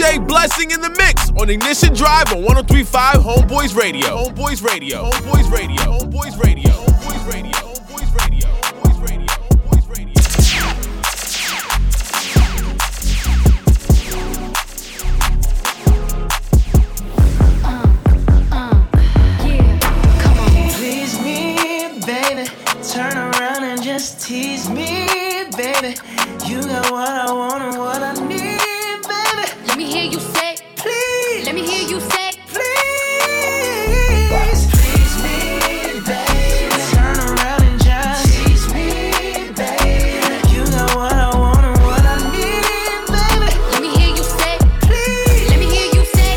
DJ Blessing in the mix on Ignition Drive on 103.5 Homeboys Radio. Homeboys Radio. Homeboys Radio. Homeboys Radio. Homeboys Radio. Homeboys Radio. Homeboys Radio. Homeboys Radio. Yeah, come on. Please me, baby. Turn around and just tease me, baby. You got what I want and what I need, baby. Let me hear you say, Please. let me hear you say, Please. Please me, baby. Turn around and just tease me, baby. You got what I want and what I need, baby. let me hear you say, Please. let me hear you say,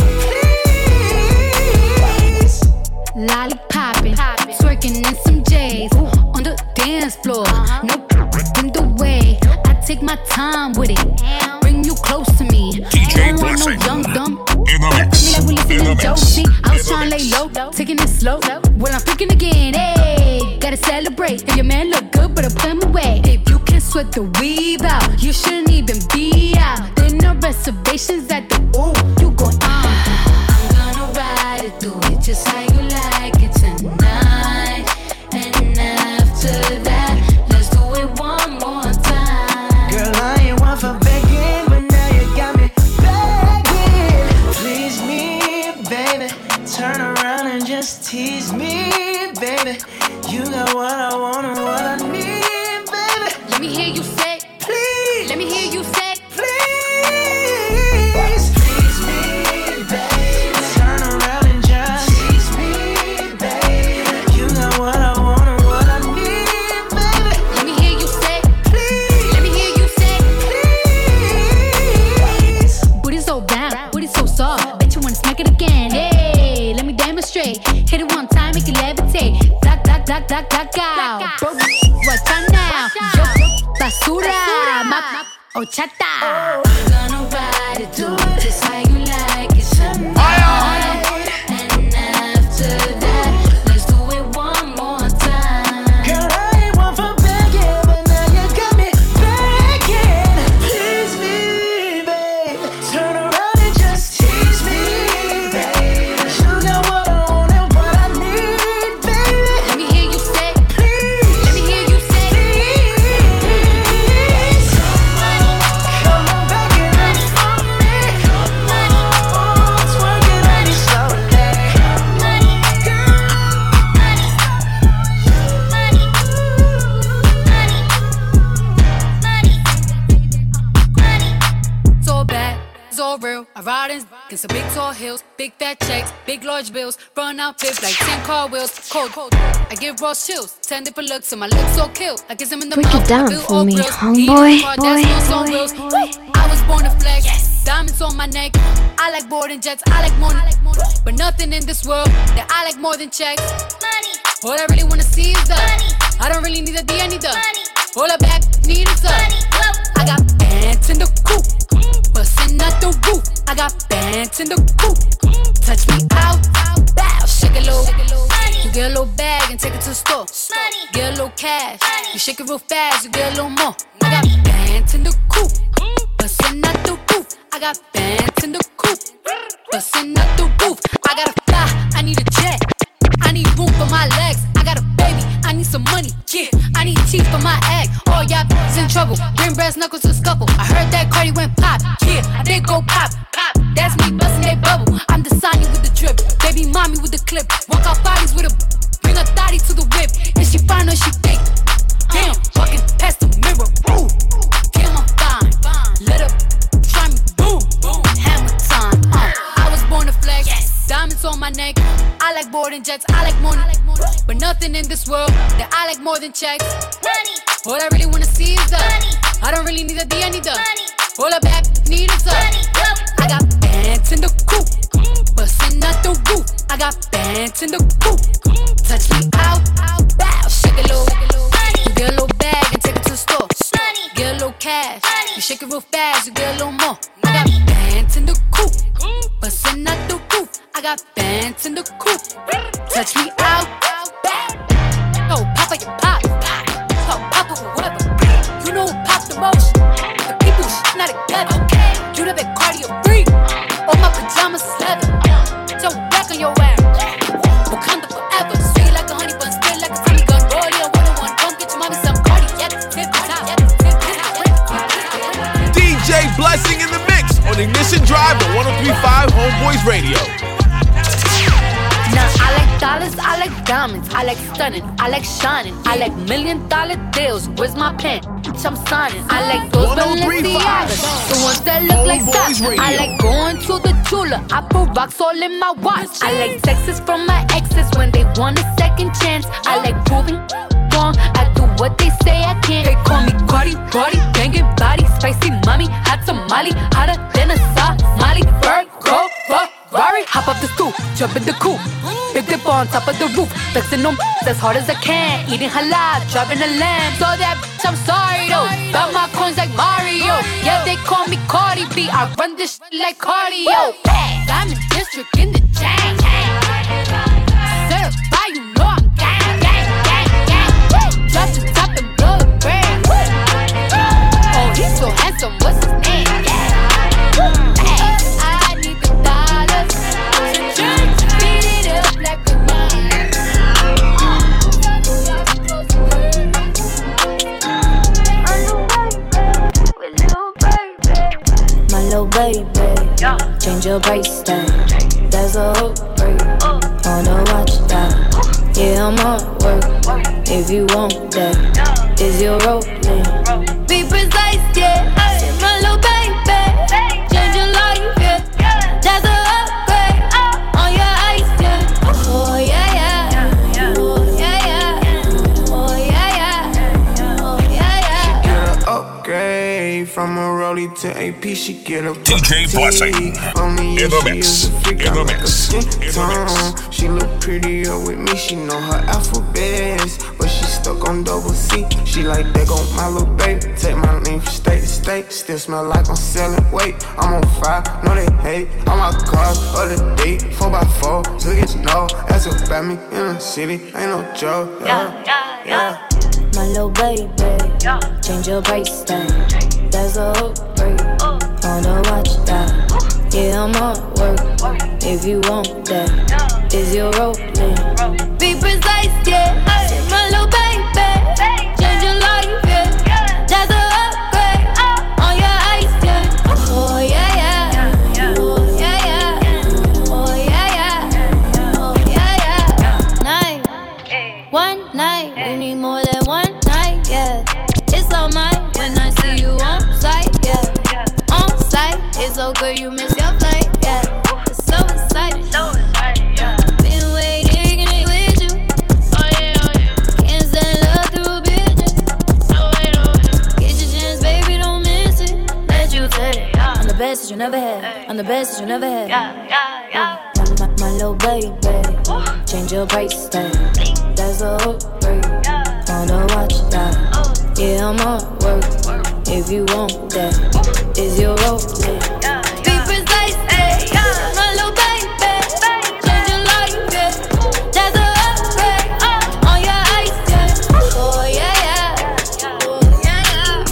Please. lollipopping, twerking in some J's on the dance floor. No in the way. I take my time with it. Bring you close to me. DJ I don't want no Blessing. young dumb. In the Like mix. we In the listen to mix. Josie. I was In the trying to lay mix. low, taking it slow. Well, I'm freaking again. Hey, gotta celebrate. If your man look good, but I put him away. If you can sweat the weave out, you shouldn't even be out. There no reservations at the ooh. You going I'm gonna ride it, do it just how you like it tonight. And after that, let's do it one more time. Girl, I ain't one for begging, but now you got me begging. Please me, baby. Turn around and just tease me, baby. You got what I want and what I need, baby. Let me hear you say, Please. let me hear you say, Please. Please me, baby. Turn around and just tease me, baby. You got what I want and what I need, baby. let me hear you say, Please. let me hear you say. Please. Booty so bound, booty so soft. Bet you wanna smack it again. Hey, let me demonstrate. Hit it one time, make it levitate. Black, black, black, black, black out. Bro, watch out now. Yo, basura, ma, ochata. I'm gonna ride it, do it just how you like it tonight. And after that, let's do it one more time. Girl, I ain't one for begging, but now you got me begging. Please me, babe. Turn around and just tease me, babe. You got what I want and what I need, baby. Let me hear you say, Please. let me hear you say. Please. Come on back and run for me. Oh, twerk it on me slowly. So bad, so real. I ride in some big tall hills, big fat checks, big large bills, run out fifth like 10 car wheels. Cold, cold. I give raw chills, 10 different looks, and my lips so kill. I kiss him in the Break mouth. it down I feel for all me, grills. homeboy, Eating hard, that's no song reels. I was born to flex, diamonds on my neck. I like boarding jets, I like more, but nothing in this world that I like more than checks. All I really wanna see is the I don't really need a D, I need the all I back need is the I got bands in the coop, bustin' out the roof. I got bands in the coop. Touch me out, bow, shake it low. You get a little bag and take it to the store. Get a little cash, you shake it real fast, you get a little more. I got bands in the coop, bustin' out the roof. I got bands in the coop, bustin' out the roof. I gotta fly, I need a jet. I need room for my legs. I got a baby, I need some money. Yeah, I need teeth for my egg. All y'all bitches in trouble. Bring brass knuckles to scuffle. I heard that Cardi went pop. Yeah, I did go pop. Pop. That's me busting that bubble. I'm the Sonny with the drip. Baby mommy with the clip. Walk out bodies with a bring a thotty to the whip. Is she fine or she fake? Damn, walking past the mirror. Ooh, damn, I'm fine. Let up, try me. Boom, boom, hammer time. I was born to flex. Diamonds on my neck. I like boarding jets, I like money, but nothing in this world that I like more than checks. All I really wanna see is the I don't really need a D, I need the all I back need is the I got bands in the coop, bustin' out the roof. I got bands in the coop. Touch me out, bow, shake it low. You get a little bag and take it to the store. Get a little cash, you shake it real fast, you get a little more. I got bands in the coop, bustin' out the roof. I got bands in the coop. Touch me out, no, pop it, pop. Pop it, whatever. You know who pop the most? The people not together. You the big cardio freak. Ignition Drive on 103.5 Homeboys Radio. Now I like dollars, I like diamonds, I like stunning, I like shining, I like $1 million deals. Where's my pen? Bitch, I'm signing. I like those Balenciagas, the ones that look like socks. I like going to the jeweler, I put rocks all in my watch. I like texts from my exes when they want a second chance. I like proving wrong, I do what they say I can't. They call me Cardi, banging body, spicy mommy, hot tamale, hotter than a Somali. Virgo, Ferrari, hop up the stoop, jump in the coupe, big dip on top of the roof, flexing them as hard as I can, eating halal, driving a lamb. So that bitch, I'm sorry though, got my coins like Mario. Yeah, they call me Cardi B, I run this shit like cardio. Diamond District in the chain, certified, you know I'm gang. Drop the top and blow the brand. Oh, he's so handsome, what's his name? I need the dollars to beat it up like a wine. My little baby, change your price tag. There's a hook break, wanna watch that. Yeah, I'm on work, if you want that. Is your rolling? Be precise, yeah. My little baby, change your life, yeah. That's a upgrade on your ice, yeah. Oh yeah, yeah. Oh yeah, yeah. Oh yeah, yeah. Oh yeah, yeah. She get an upgrade from a Rollie to AP. She get a DJ Blessing in the mix. In the mix. She look prettier with me. She know her alphabets, but she stuck on double C. She like that go my little baby. Take my name from state to state. Still smell like I'm selling weight. I'm on fire, no they hate. All my cars, other day, 4x4. So get to know, ask about me in the city. Ain't no joke. Yeah. My little baby, change your price tag. There's a hook break, wanna watch that. Yeah, I'm on work, if you want that. Is your rolling? Be precise, yeah. My little baby, change your life, yeah. That's a upgrade on your ice, yeah. Oh yeah, yeah. Oh yeah, yeah. Oh yeah, yeah. Oh yeah, yeah. Night, one night, we need more than one night, yeah. It's all mine when I see you on site, yeah. On site, it's so good you miss your flight, yeah. It's so exciting, yeah. Been waiting with you, oh yeah. Can't send love through bitches, oh yeah. Get your chance, baby, don't miss it. Let you take it, yeah. I'm the best that you never had, I'm the best that you never had, yeah. My little baby, change your price tag. There's a hook break, wanna watch that. Yeah, I'm on work, if you want that. Is your rolling? Be precise, my little baby, change your life, yeah. That's a upgrade on your ice, yeah. Oh yeah, yeah. Oh yeah,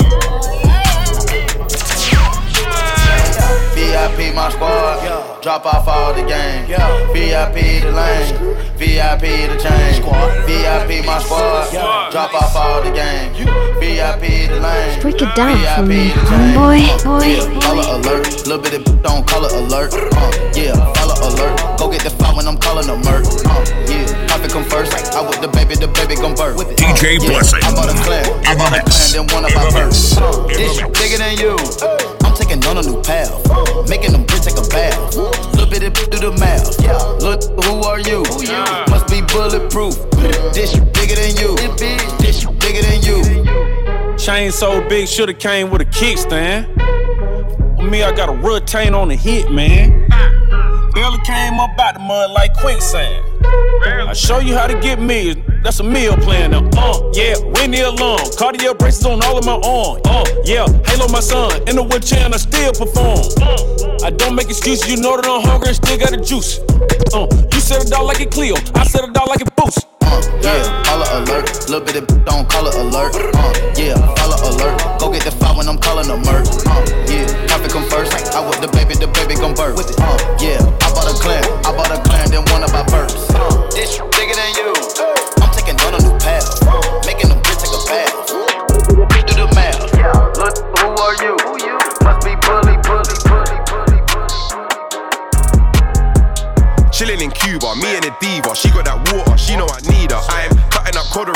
yeah. VIP my squad, drop off all the game. VIP the lane, VIP the chain. VIP my squad, drop off all the game. VIP the lane, break it down for me, homeboy. Boy. Color alert, little bit of don't color alert. Yeah, color alert. Go get the file when I'm calling a murk. Yeah, profit come first. I with the baby gon' birth. DJ Blessing. I bought a clan, then one of my purse. This bigger than you. I'm taking on a new path, making them bitch take a bath. Little bit of do the math. Look, who are you? Must be bulletproof. This bigger than you. This bigger than you. Chain so big, shoulda came with a kickstand. Me, I got a retain on the hit, man. Barely came up out the mud like quicksand. I show you how to get millions. That's a meal plan now. Yeah, Winnie alone. Cartier braces on all of my arm. Yeah, Halo my son. In the wheelchair and I still perform. I don't make excuses. You know that I'm hungry and still got the juice. You set a dog like a Clio. I set a dog like a Boost. Yeah, color alert. Little bit of don't color alert. Yeah, color alert. Go get the file when I'm calling a murk. Yeah, profit come first. I with the baby gon' birth. Yeah, I bought a clan, then one of my purse. This bigger than you. I'm taking on a new path, making them bitch take a bath. Do the math. Look, who are you? Must be bully.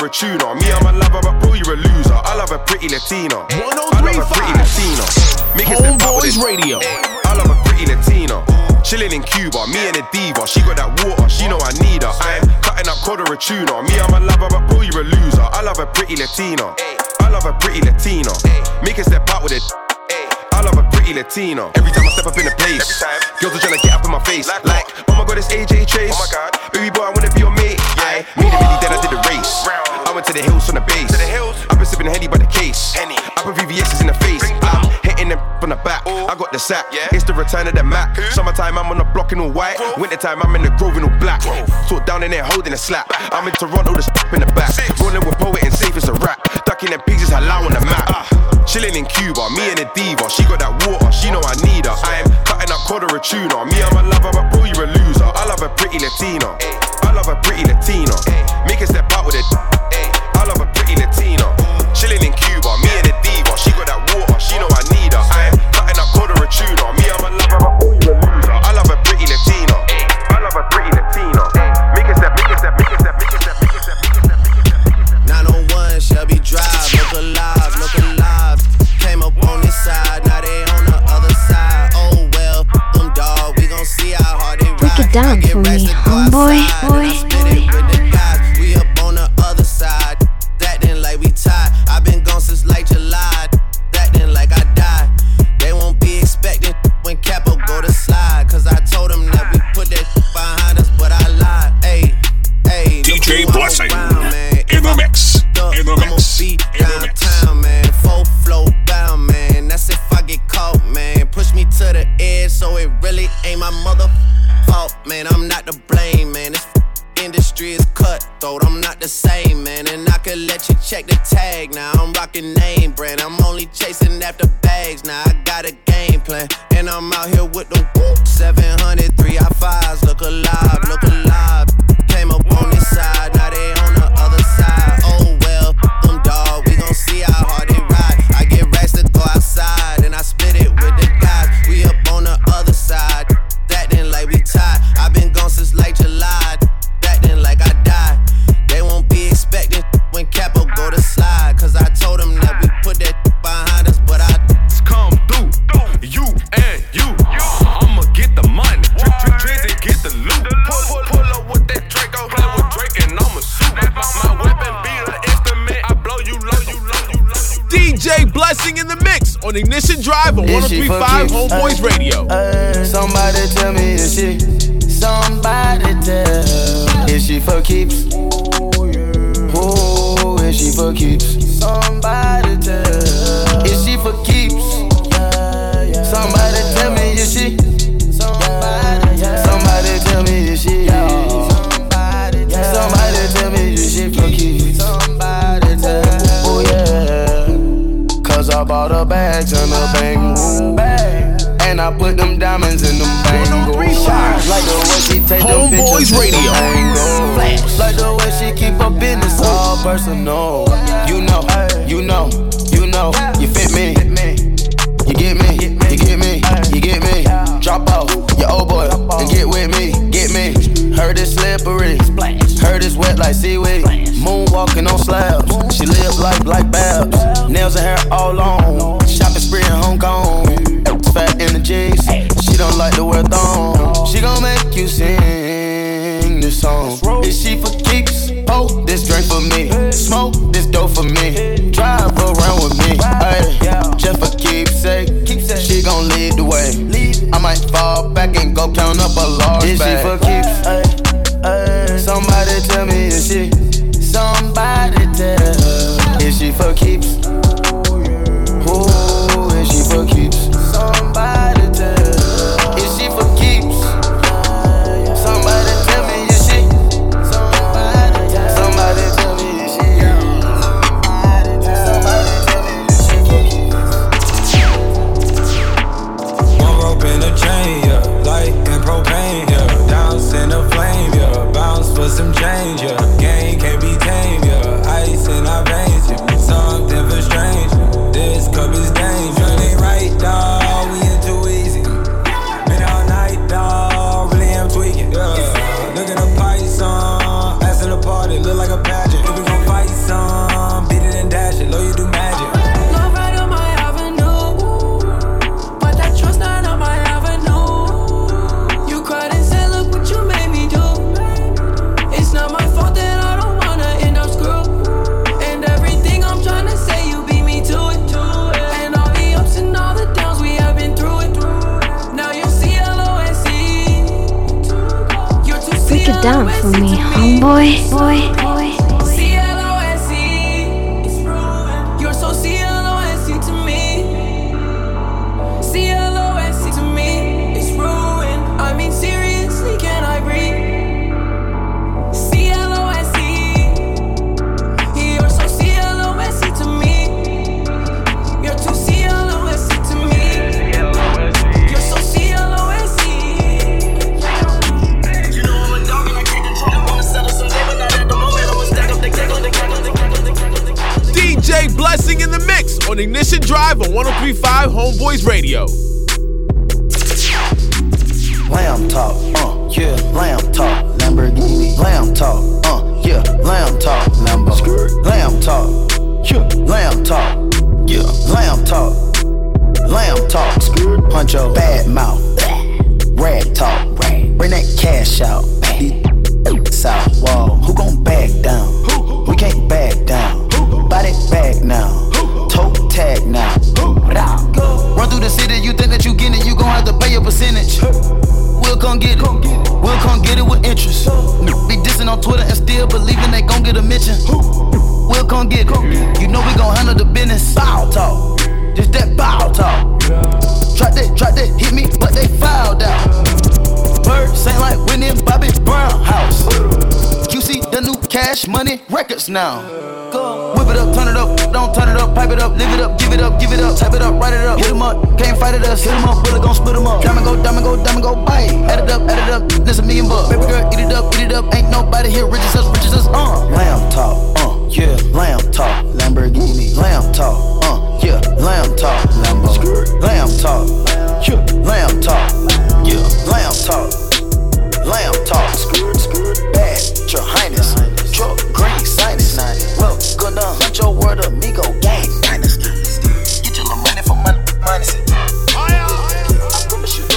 tuner. Me, I'm a lover, but bro, you're a loser. I love a pretty Latina. 1035 Homeboys Radio. I love a pretty Latina. Chillin' in Cuba, me and a diva. She got that water, she know I need her. I'm cutting up cod or a tuna. Me, I'm a lover, but bro, you're a loser. I love a pretty Latina. I love a pretty Latina. Make her step out with it. I love a pretty Latina. Every time I step up in the place, girls are trying to get up in my face. Like, oh my god, it's AJ Chase. Oh my god, baby boy, I wanna be your mate. I made it really, then I did the race. I went to the hills on the base. I've been sipping Henny by the case. I put VVS's in the face. I'm hitting them from the back. I got the sack. It's the return of the Mac. Summertime, I'm on the block in all white. Wintertime, I'm in the Grove in all black. Sort down in there holding a slap. I'm in Toronto, the in the back. Rolling with poet and safe as a rap. Ducking them pigs is halal on the map. Chilling in Cuba, me and a diva. She got that water, she know I need her. I am cutting up cod or a tuna. Me, I'm a lover, but bro, you're a loser. I love a pretty Latina. I love a pretty Latina. Make her step out with it. I love a pretty Latina. Chilling in Cuba, me and a diva. She got that water, she know I need her. I am cutting up cod or a tuna. Me, I'm a lover, but bro, you're a loser. I love a pretty Latina. I love a pretty Latina. Make her step, make her step, make her step, make her step, make her step, make her step. 901 Shelby Drive, look alive, look alive. Came up on this side, now they on the other side. Oh well, them dog, we gon' see how hard they ride. Break it down for me, homeboy. We up on the other side, acting like we tied. I've been gone since like July, acting like I died. They won't be expecting when Capo go to slide, cause I told them that we put that behind us, but I lied. Hey, hey, DJ Blessing in the mix. In the mix. Downtown, man. Full flow bound, man. That's if I get caught, man. Push me to the edge, so it really ain't my mother fault, man. I'm not to blame, man. This industry is cutthroat. I'm not the same, man. And I could let you check the tag now. I'm rocking name brand. I'm only chasing after bags now. I got a game plan, and I'm out here with the 700 3i5s. Look alive, look alive. Came up on this side, now they on the other side. Oh well, them dog, we gon' see how hard they ride. I get racks to go outside, and I split it with the guys. We up on the other side, acting like we tied. I've been gone since like July, acting like I died. They won't be expecting when Capo go to slide, cause I told them that we put that behind us, but I come through, you and you. I'ma get the money, Drizzy get the loot. Pull up with that Draco, play with Drake and I'ma shoot. My weapon be the instrument, I blow you low, you low, you low. DJ Blessing in the mix on Ignition Drive on 1035 Homeboys Radio. Somebody tell me, is she? Somebody tell. Is she for keeps? Oh, is she for keeps? Somebody tell. Is she for keeps? Somebody tell me, is she? Somebody tell me, is she? Somebody tell me, is she for keeps? Somebody tell. Oh yeah. Cause I bought her bags and a bang bag. And I put them diamonds in them bangles. Like the way she take them pictures Radio. Like the way she keep her business all personal. You know, you know, you know, you fit me. You get me, you get me, you get me. Drop off your old boy and get with me, get me. Heard it's slippery, heard it's wet like seaweed. Moonwalking on slabs, she live life like Babs. Nails and hair all long, shopping spree in Hong Kong. Fat energies, she don't like to wear thong. She gon' make you sing this song. Is she for keeps? Oh, this drink for me. Smoke this dope for me. Drive around with me. Ay, just for keepsake. She gon' lead the way. I might fall back and go count up a large bag. Is she for keeps? Somebody tell me, is she? Somebody tell. Is she for keeps? Oh, is she for keeps? Somebody tell. Is she for keeps? Somebody tell me, is she? Somebody tell me, is on Ignition Drive on 103.5 Homeboys Radio. Lamb talk, yeah, lamb talk, Lamborghini. Lamb talk, yeah, lamb talk, Lambo. Lamb talk, yeah, lamb talk, yeah, lamb talk, lamb talk. Puncho, bad mouth, rag talk, bring that cash out. South wall, who gon' back down? We can't back down. Buy that bag now, toe tag now. Run through the city, you think that you get it, you gon' have to pay a percentage. We'll come get it, we'll come get it with interest. Be dissing on Twitter and still believing they gon' get a mention. We'll come get it, you know we gon' handle the business. Bow talk, just that bow talk. Drop that, hit me, but they fouled out. Birds ain't like winning Bobby Brown house. You see the new Cash Money Records now. Whip it up, turn it up, don't turn it up, pipe it up, live it up, give it up, type it up, write it up, hit 'em up, can't fight it us, hit 'em up, really gon' split 'em up. Diamond go, bite, add it up, that's $1 million. Baby girl, eat it up, ain't nobody here rich as us, Lamb talk, yeah, lamb talk, Lamborghini. Lamb talk, yeah, lamb talk, Lambo. Lamb talk, yeah, lamb talk, yeah, lamb talk, bad, your highness, truck, green, sinus, well, good done, hunt your word, amigo, gang, dynasty. Get your little money for my minus it. I promise you.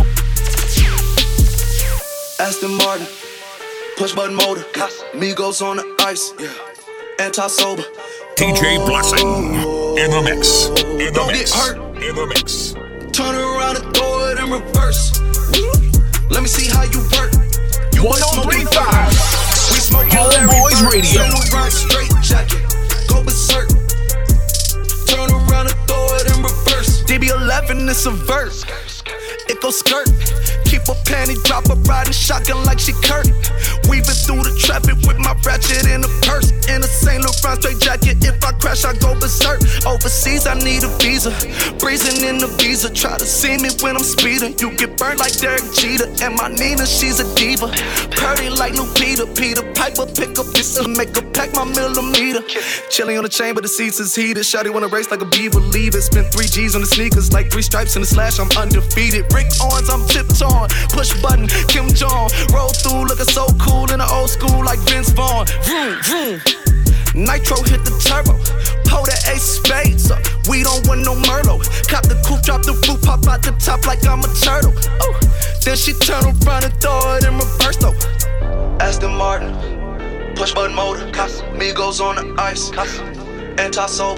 Aston Martin, push button motor, Migos on the ice, anti-sober. DJ Blessing in the mix. Don't get hurt. In the mix. Turn around and throw it in reverse. Let me see how you work. 103.5 We smoke Homeboys Radio. Straight jacket, go berserk. Turn around and throw it in reverse. DB11 is a verse. It go skirt. Keep a panty dropper riding shotgun like she Kurt. Weaving through the traffic with my ratchet in a purse. In a Saint Laurent straight jacket. If I crash, I go berserk. Overseas, I need a visa. Breezing in the visa. Try to see me when I'm speeding. You get burnt like Derek Jeter. And my Nina, she's a diva. Purdy like Lupita. Peter Piper, pick up this and make her pack my millimeter. Chilling on the chain, but the seats is heated. Shawty wanna race like a beaver. Leave it. Spent 3 G's on the sneakers. Like 3 stripes in the slash. I'm undefeated. Rick Owens, I'm tiptoeing. Push button, Kim Jong. Roll through looking so cool in the old school like Vince Vaughn. Vroom, vroom. Nitro hit the turbo. Pull the ace spades up. We don't want no Merlot. Cop the coupe, drop the roof, pop out the top like I'm a turtle. Ooh. Then she turn around and throw it in reverse though. Aston Martin, push button motor. Migos on the ice. Anti-sober.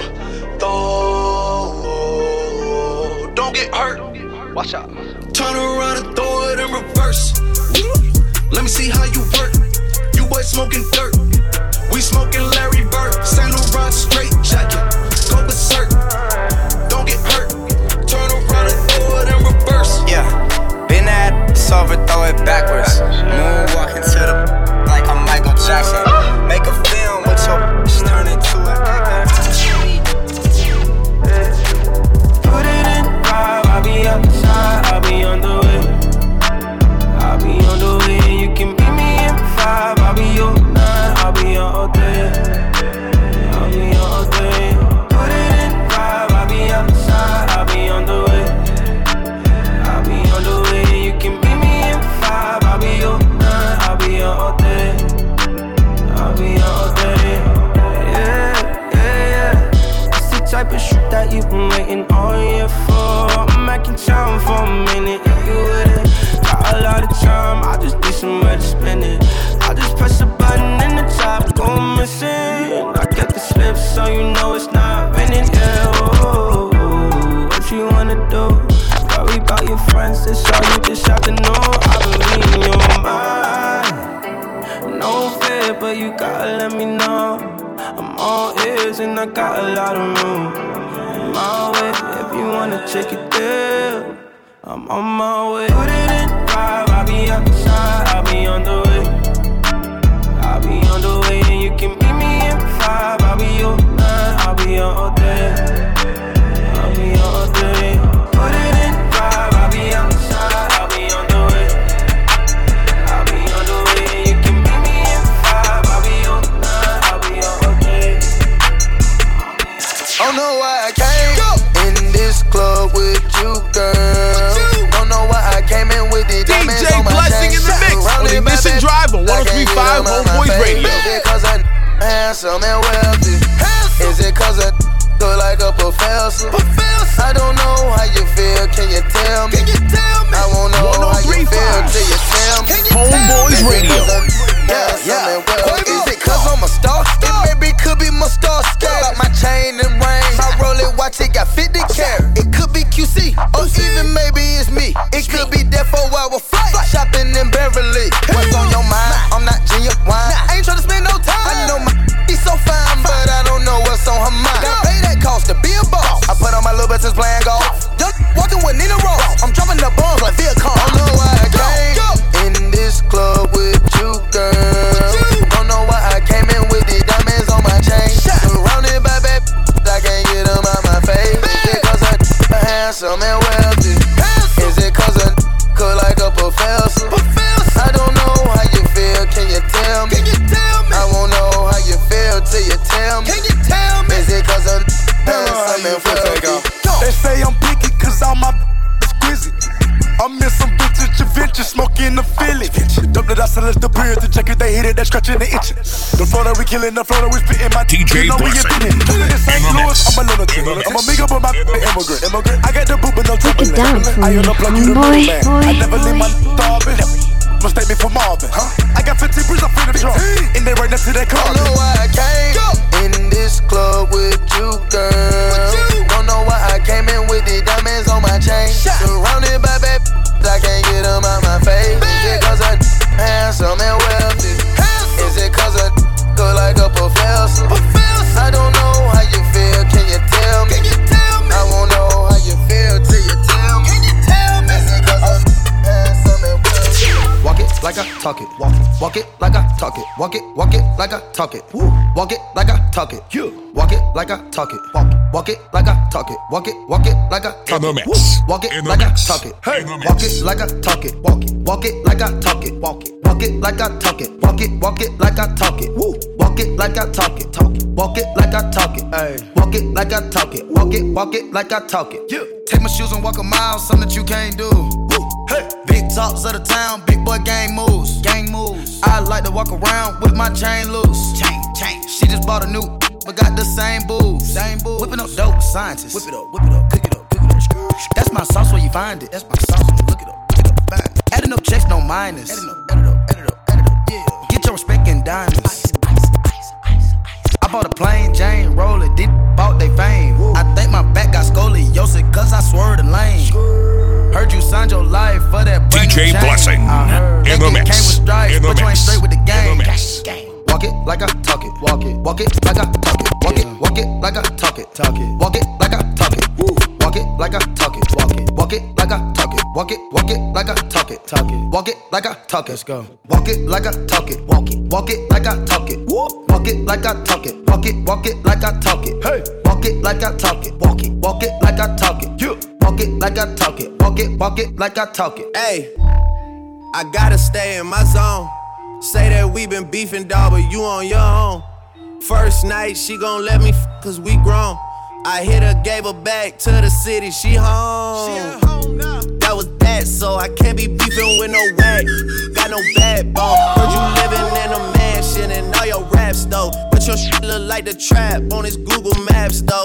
Don't get hurt. Watch out. Turn around and throw it in reverse. Let me see how you work. You boys smoking dirt. We smoking Larry Bird. Saint Laurent straight jacket. Go berserk. Don't get hurt. Turn around and throw it in reverse. Yeah, been at solver, throw it backwards. Moonwalking to the like I'm Michael Jackson. Make a film with your bitch, turn into an actor. Put it in 5, I'll be outside, I'll be on the way. I'll be on the way, you can meet me in 5. I'll be your 9, I'll be your all day. I'll be your all day. Put it in 5, I'll be outside, I'll be on the way. I'll be on the way, you can meet me in 5. I'll be your 9, I'll be your all day. I'll be your all day. Yeah. It's the type of shit that you've been waiting all year for. I'm acting town for a minute if you with it. Got a lot of time, I just need somewhere to spend it. I just press a button and the top go missing. I get the slip so you know it's not raining. Yeah, oh, what you wanna do? Worry about your friends, that's all you just have to know. I've been reading your mind. No fear, but you gotta let me know. I'm all ears and I got a lot of room. I'm my way, if you wanna take it there, I'm on my way. Put it in 5, I'll be outside, I'll be on the way. I'll be on the way and you can meet me in 5. I'll be your 9, I'll be your all day. I'll be your all day. Put it in 5, I'll be outside, I'll be on the way. I'll be on the way and you can meet me in 5. I'll be your 9, I'll be your all day. Don't know why I came. you, girl. Don't know why I came in with the diamonds DJ on my Blessing chain. in the mix on Ignition Drive on 103.5 Homeboys Radio. Is it cause I'm handsome and wealthy? Is it cause I look like a professor? I don't know how you feel, can you tell me? I won't know how you feel till you tell me. Homeboys Radio. Yeah. Is it cause I'm a star? It maybe could be my star scale. Got my chain and ring, my Rolex watch, it got 50 carat. It could be QC, or even maybe it's me. It could be there for a while with flight. Shopping in Beverly. What's on your mind? I'm not genuine wine. I ain't tryna spend no time. I know my be so fine, but I don't know what's on her mind. Gotta pay that cost to be a boss. I put on my little bitches playing golf. Young walking with Nina Ross. I'm dropping the bombs like Viacom. I don't know why I came in this club with you, girl. Don't know why I came in with the diamonds on my chain. Surrounded by bad, I can't get them out my face. Is it cause I'm handsome and wealthy? Is it cause I cook like a professor? I don't know how you feel, can you tell me? I won't know how you feel till you tell me. Is it cause I'm handsome and wealthy? They say I'm picky cause all my exquisite. I'm in some vintage adventure, smoking the Philly. Dump the dust and let the beard to check it. They hit it, they're scratching and itching. The flow that we killing, the flow that we spitting. My DJ Blessing in the mix. I'm a lunatic. I'm a big up on my immigrant. I got the boot but no Break it trouble. down for I me, unplug you the middle man. I never leave my starving. Mistake me for Marvin. I got 15 bricks, I'm finna drunk. And they right next to that car. Don't know why I came in this club with you, girl. Don't know why I came in with the diamonds on my chain. Surrounded by bad, I can't get them out my face. Is it cause I'm handsome and wealthy? Is it cause I look like a professor? I don't know how you feel, can you tell me? I won't know how you feel till you tell me. Is it cause I'm handsome and wealthy? Walk it like I talk it. Walk it like I talk it. Walk it like I talk it. Walk it like I talk it. Walk it like I talk it. Walk it like I talk it. Walk it like I talk it. In the mix. Walk it In the like I mix. talk it. In the Walk mix. it like I talk it. Walk it like I talk it. Walk it like I talk it. Walk it like I talk it. Walk it like I talk it. Walk it like I talk it. Walk it like I talk it. Walk it like I talk it. Take my shoes and walk a mile, something that you can't do. Big talks of the town, big boy gang moves. I like to walk around with my chain loose. Chain. She just bought a new, but got the same boobs. Whipping up dope scientists. Whip it up, cook it up. That's my sauce where you find it. That's my sauce when you look it up. Find it. Adding up checks, no minus. Add it up, yeah. Get your respect in diamonds. I bought a plain Jane, roll it, did bought they fame. I think my back got scoliosis, cause I swerved the lane. Heard you signed your life for that brand DJ new Blessing in the mix. Came with stripes, In the but you ain't mix. straight with the gang. In the mix. Walk it like I talk it. Walk it like I talk it. Walk it like I talk it. Walk it like I talk it. Walk it like I talk it. Walk it like I talk it. Walk it like I talk it. Walk it like I talk it. Let's go. Walk it like I talk it. Walk it like I talk it. Walk it like I talk it. Walk it like I talk it. Hey. Walk it like I talk it. Walk it like I talk it. Walk it like I talk it. Walk it like I talk it. Hey, I gotta stay in my zone. Say that we been beefing, dawg, but you on your own. First night, she gon' let me cause we grown. I hit her, gave her back to the city, she home. She at home now. That was that, so I can't be beefing with no whack. Got no backbone. Heard you living in a mansion and all your raps, though. But your shit look like the trap on his Google Maps, though.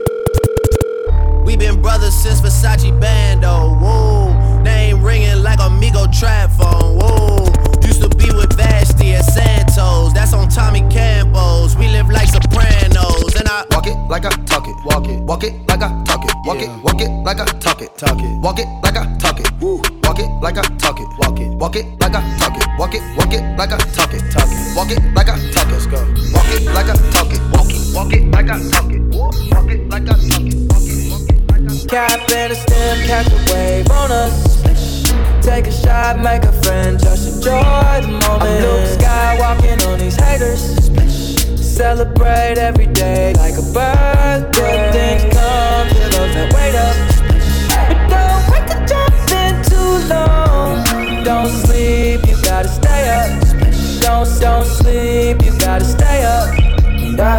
We been brothers since Versace Bando, whoa. Name ringing like Amigo trap phone, whoa. Used to be with Vashti at Santos, that's on Tommy Campos. We live like Sopranos, and I walk it like I talk it. Walk it like I talk it. Walk it like I talk it. Walk it like I talk it. Walk it like I talk it. Walk it like I talk it. Walk it like I talk it. Walk it like I talk it. Let's go. Walk it like I talk it. Walk it like I talk it. Walk it like I talk it. Cap in a stem, catch a wave on us. Take a shot, make a friend, just enjoy the moment. I'm Luke Skywalking on these haters. Celebrate every day like a birthday. Things come to those that wait up. But don't wait to jump in too long. Don't sleep, you gotta stay up. Don't sleep, you gotta stay up.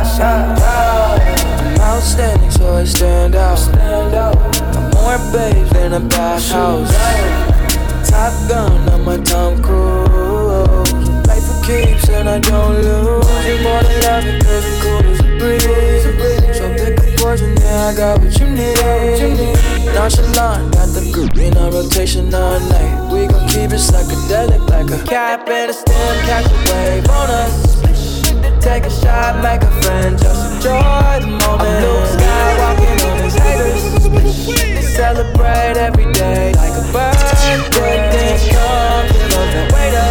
I'm outstanding, so I stand out. I'm more babes a bathhouse. Top Gun on my Tom Cruise. Life for keeps and I don't lose. You more than love it cause it's cool as a breeze. So pick a poison, yeah, I got what you need. Nonchalant, got the group in a rotation all night. We gon' keep it psychedelic like a cap and a stem, catch a wave on us. Take a shot, make a friend, just enjoy the moment. I'm Luke Skywalking on his haters. Celebrate every day like a birthday. Things come, then wait up.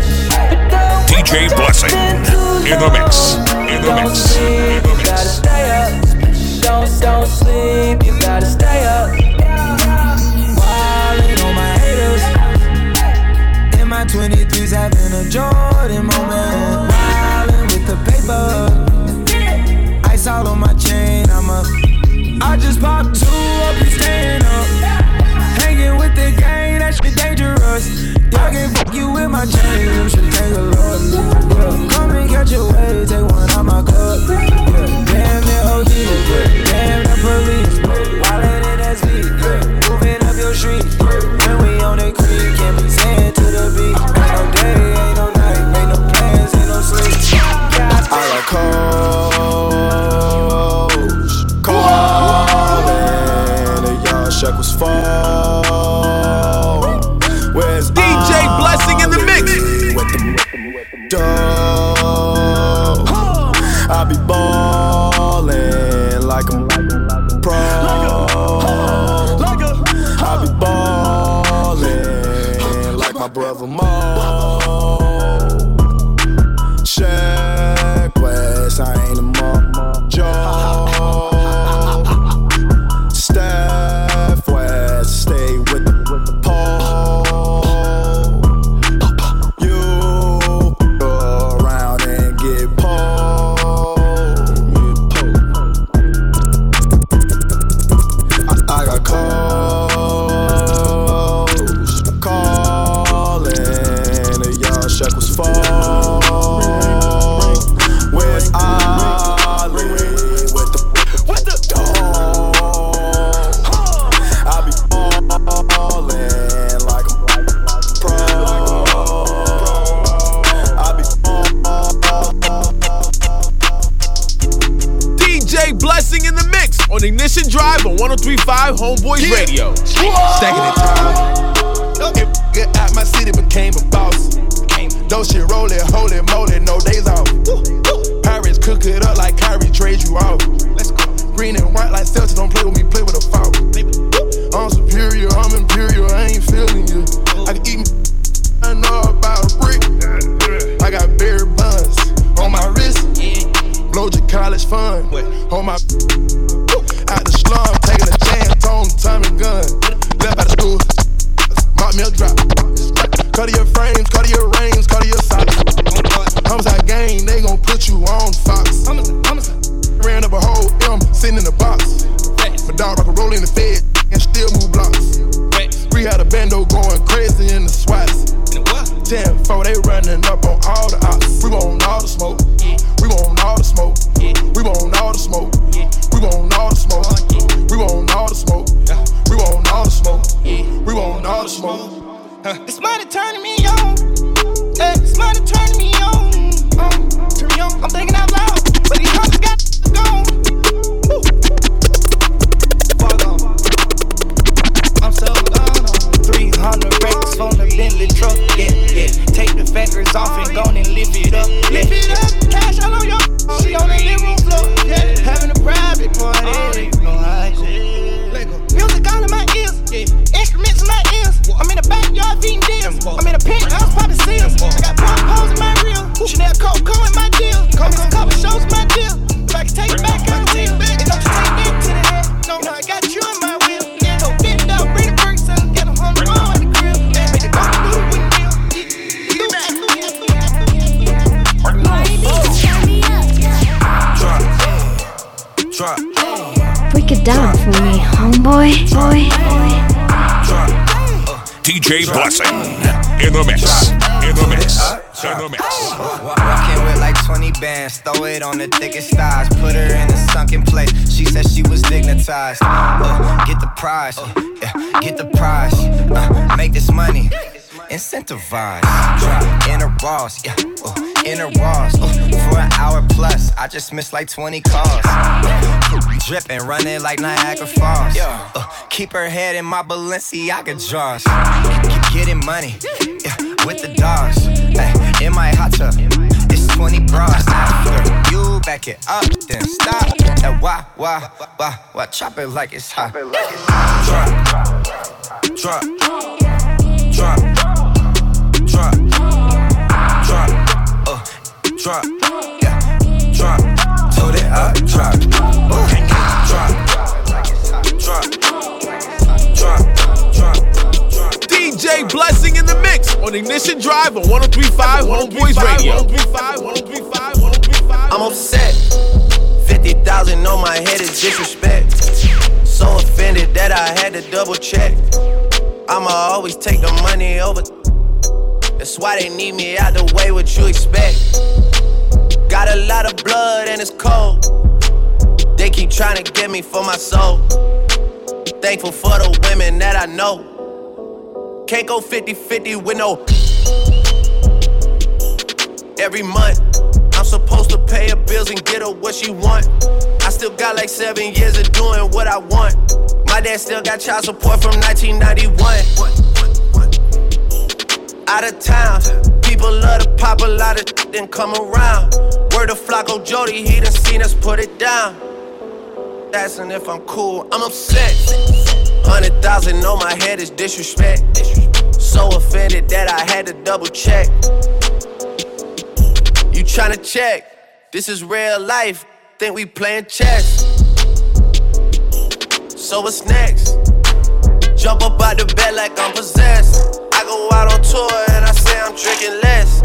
DJ Blessing in the mix. In the mix. In the mix. You gotta stay up. Don't sleep. You gotta stay up. Wildin' on my haters. In my 23s, having a Jordan moment. Wildin' with the paper. Ice all on my chain. I just popped 2 up and staying up. Hanging with the gang, that shit dangerous. Y'all can fuck you with my chain, you should take a look. Yeah. Come and catch your way, take one out my cup. Yeah. Damn the OG, damn the police. Wildin' in SV, moving up your street. When we on the creek, can't be saying to the beat. Ain't no day, ain't no night, ain't no plans, ain't no sleep. I got calling, the young shekels fall. Where's DJ Blessing in the mix? With the dough, I be ballin' like I'm pro. I be ballin' like my brother Mo. Check West, I ain't a Joe. Steph West, stay with the pole. You go around and get pulled. I got calls calling, the young shekels fall. Where's Ali with the dog? I be ballin' like I'm pro. I be DJ Blessing in the mix on Ignition Drive on 103.5 Homeboys Radio. Stacking it tall. Get out my city, became a boss. Though shit rollin', holy moly, no days off. Pirates cook it up like Kyrie, trade you off. Let's go. Green and white like Celtics, don't play with me, play with a fault. I'm superior, I'm imperial, I ain't feeling you. I can eat me, I know about a brick. I got berry buns on my wrist. Blow your college fund on my out the slum, taking a chance on Tommy gun. Left out of school, mark me a drop. Cut your frames, cut your rings, cut your socks. Homicide gang, they gon' put you on Fox. Ran up a whole M, sitting in the box. My dog rock a roll in the Fed and still move blocks. We had a bando going crazy in the SWATs. 10-4, they running up on all the ops. We want all the smoke. We want all the smoke. We want all the smoke. We want all the smoke. We want all the smoke. We want all the smoke. We want all the smoke. It's money turning me on. It's money turning me on. Turn me on. I'm thinking out loud, but these hoes got to go. Fuck on. I'm so gone. 300 racks from the Bentley truck. Yeah. Take the fenders off and go and lift it up. Lift it up. Cash all on your. She on the living room floor. Yeah. Having a private party. Music all in my ears. Instruments in my ears. I'm in the backyard feeding deals. I'm in a penthouse popping seals. I got pop-holes in my reel. Chanel Coco in my deal. Come to a couple shows in my deal. If I can take it back, I can tell. And don't you take that to the head. No, I got you in my wheel. Go fit it out, bring the bricks up. Get a home run in the crib. Make the dog do with the deal. Drop. Break it down for me, homeboy. DJ Blessing in the mix. In the mix. In the mix. Walking with like 20 bands, throw it on the thickest thighs, put her in a sunken place. She said she was dignitized. Get the prize, get the prize. Make this money, incentivize. Drop in a Ross, in a Ross. For an hour plus, I just missed like 20 calls. Dripping, running like Niagara Falls. Keep her head in my Balenciaga drawers. Getting money, with the dogs. In my hot tub, it's 20 bras. After you back it up, then stop. And why, chop it like it's hot. Drop, told it up, drop, DJ Blessing in the mix on Ignition Drive on 103.5 Homeboys Radio. I'm upset. 50,000 on my head is disrespect. So offended that I had to double check. I'ma always take the money over. That's why they need me out the way, what you expect. Got a lot of blood and it's cold. They keep trying to get me for my soul. Thankful for the women that I know. Can't go 50-50 with no. Every month, I'm supposed to pay her bills and get her what she want. I still got like 7 years of doing what I want. My dad still got child support from 1991. Out of town, people love to pop a lot of then come around. Word of Flacco Jody, he done seen us put it down. Asking if I'm cool, I'm upset. 100,000 on my head is disrespect. So offended that I had to double check. You tryna check? This is real life. Think we playing chess. So what's next? Jump up out the bed like I'm possessed. I go out on tour and I say I'm drinking less.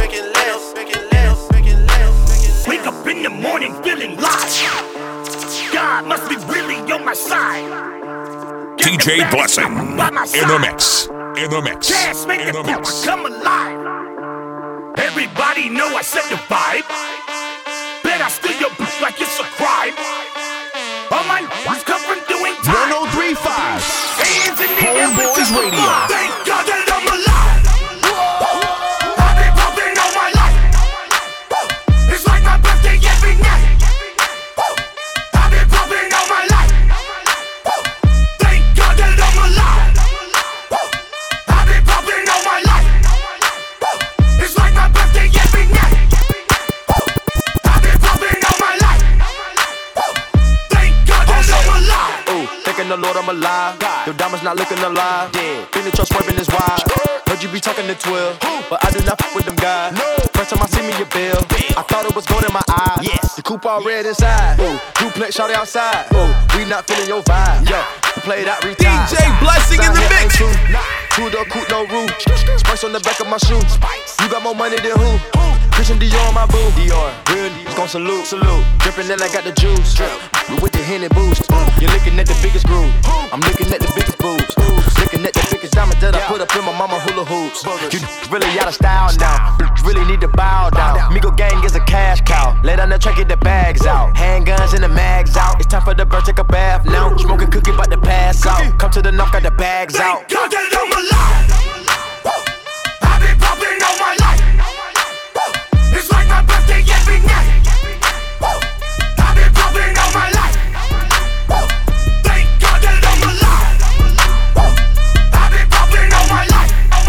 Wake up in the morning feeling live. God must be really on my side. DJ Blessing in the mix. In the mix. Chance make the mix come alive. Everybody know I set the vibe. Bet I steal your bitch like it's a crime. All my n****s come from doing time. 103.5 Hands in the air, Homeboys Radio. Thank God that I'm alive. I've been pumping all my life. It's like my birthday every night. I've been pumping all my life. Thank God that I'm alive. I've been pumping all my life. It's like my birthday every night. I've been pumping all my life. Thank God that I'm alive. Ooh, thanking the Lord I'm alive. Your diamonds not looking alive. Been the truck swerving is wild. Heard you be talking to 12, but I do not fuck with them guys. First time I see me a bill, I thought it was gold in my eyes. The coupe all red inside. Ooh, duplex shawty outside. Ooh, we not feeling your vibe. Yo, play that retire. DJ Blessing in the mix. Two-door coupe, no roof. Spice on the back of my shoe. You got more money than who? Christian Dior on my boo. Dior, real niggas gon' salute. Drippin' then I got the juice. We with the Henny boost. You're looking at the biggest groove. I'm looking at the biggest boobs. Looking at the biggest diamond that I put up in my mama hula hoops. You really out of style now. Really need to bow down. Migo gang is a cash cow. Lay down the track, get the bags out. Handguns and the mags out. It's time for the bird, take a bath now. Smoking cookie, bout to pass out. Come to the knock, got the bags out. God that I'm alive. I've been pumping all my life. It's like my birthday every night. I've been pumping all my life. Thank God that I'm alive. I've been pumping all my life.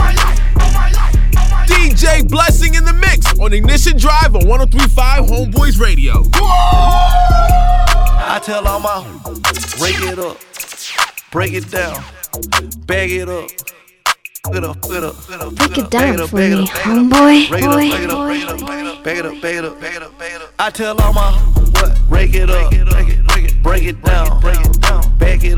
DJ Blessing in the mix on Ignition Drive on 103.5 Homeboys Radio. I tell all my break it up, break it down, bag it up. Break it down for me, homeboy. I tell all my break it up, break it down, bag it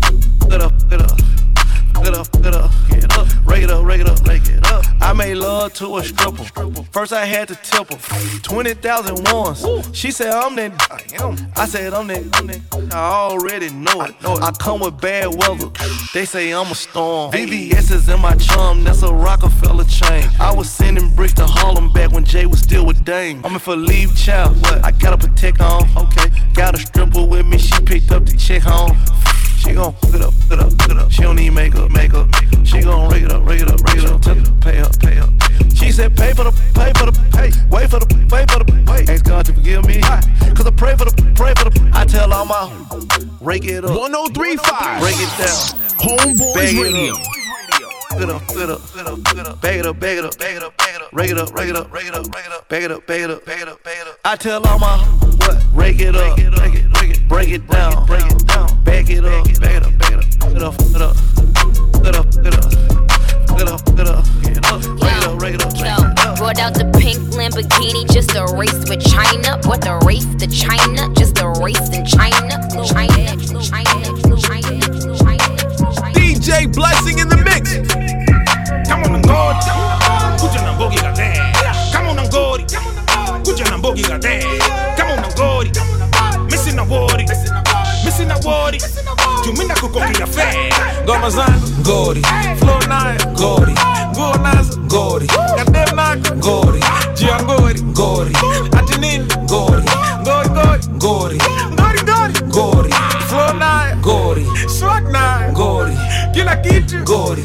up, rake it up. I made love to a stripper. First I had to tip her 20,000 once. She said I'm that. I said I'm that. I already know it. I come with bad weather. They say I'm a storm. VVS is in my chum. That's a Rockefeller chain. I was sending bricks to Harlem back when Jay was still with Dame. I'm in for leave child. I gotta protect on. Okay. Got a stripper with me. She picked up the check home. She gon' hook it up. She don't need makeup. She gon' rig it up. Pay up. She said pay. Wait for the pay. Ask God to forgive me. Cause I pray for the. I tell all my rake it up. 1035. Break it down. Homeboys Radio. Bag it up. Rake it up. Bag it up. I tell all my rake it up. Break it down. Bag it up. Brought out the pink Lamborghini, just a race with China. What the race to China? Just a race in China. DJ Blessing in the mix. Come on and go. Kuja na mbogi gade. Come on and go. Kuja na mbogi gade. Come on and go. Missing a worry. Jumina kukoki ya fe. Goma zangu gori. Flow 9 gori. Gonas gori. Goddamn knock gori. Giangori gori. Atinin gori. Gori. Flow 9 gori. Swag 9 gori. Kila kitu gori.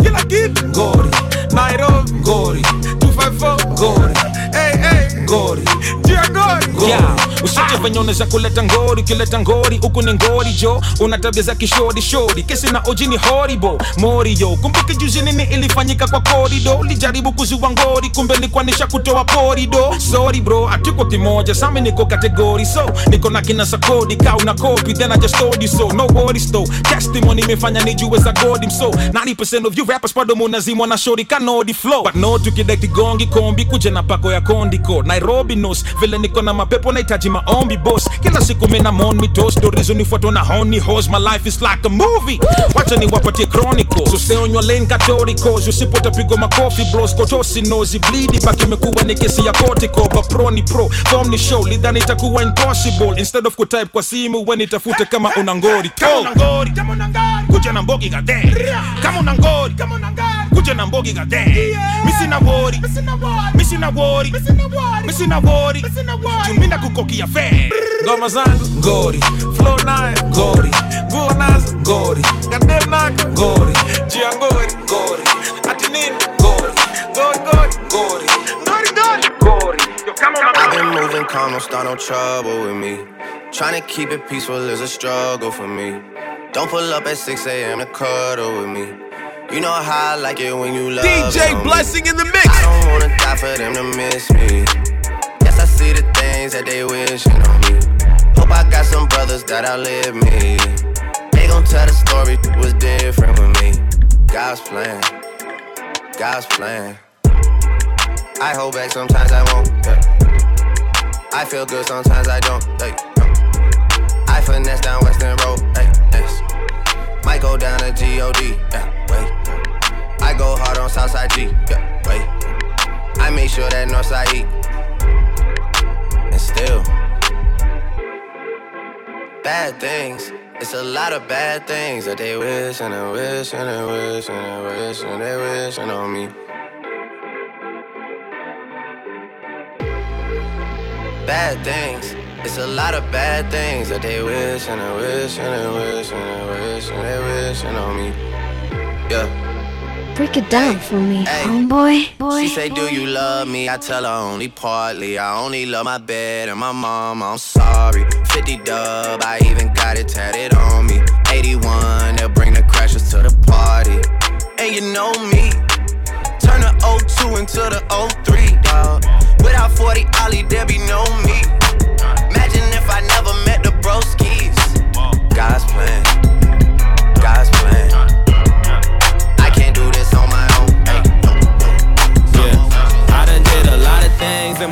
Nairobi gori. 254 gori. Hey gori. Giangori. Yeah. Usije venye unaweza kuleta ngori. Ukileta ngori huku ni ngori jo. Una tabia za kishori. Kesi na oji ni horrible. Morio. Kumbuke juzi nini ilifanyika kwa korido. Ulijaribu kuzua ngori. Kumbe nilikuwa nisha kutoa porido. Sorry bro, hatuko kimoja. Sami niko kategori. So, niko na kina sakodi. Ka una copy, then I just told you so. No worries though. Testimony imefanya nijue za God him so. 90% of you rappers bado munazimwa na shori kano the flow. But no tukidekti gongi kombi. Kuja na pako ya kondiko. Nairobi knows. Vile niko na mapepo nahitaji maombi boss. Kila siku mina mon me toast. Do reason nifuatwa na honey horse. My life is like a movie. Wacha ni wapatie chronicle. So stay on your lane catoricals. Usipota pigo makofi bros. Kotosi nozi bleedy. Baki mekuwa ni kesi ya cortical. But pro ni pro. Form ni show. Lidhani itakuwa impossible. Instead of kutype kwa simu. When itafute kama unangori. Kama unangori. Kuja na mbogi gade. Kama unangori. Kuja na mbogi gade. Missing a worry. Jumina kukoki ya fe. Goma zangu gori. Flow 9 gori. Gonas gori. Goddamn knock gori. Giangori gori. Atinin gori. Gori. I've been moving calm, don't start no trouble with me. Trying to keep it peaceful is a struggle for me. Don't pull up at 6 a.m. to cuddle with me. You know how I like it when you love DJ Blessing in the mix. I don't wanna die for them to miss me. Yes, I see the things that they wishing on me. Hope I got some brothers that outlive me. They gon' tell the story was different with me. God's plan. I hold back sometimes I won't. Yeah. I feel good sometimes I don't. Hey. I finesse down Western Road. Hey. Yes. Might go down to G.O.D. Yeah. Wait. I go hard on Southside G. Yeah. Wait. I make sure that Northside eat. And still, bad things. It's a lot of bad things that they wish and they wish and they wish and they wish and they wishing on me. Bad things. It's a lot of bad things that they wish and they wish and they wish and they wish and they wishing on me. Yeah. Break it down for me, homeboy. She say, do you love me? I tell her only partly. I only love my bed and my mom, I'm sorry. 50 dub, I even got it tatted on me. 81, they'll bring the crashers to the party. And you know me, turn the 02 into the 03, dawg. Without 40 Ollie, there be no me. Imagine if I never met the broskies. God's plan. I can't do this on my own. Yeah, I done did a lot of things in my day.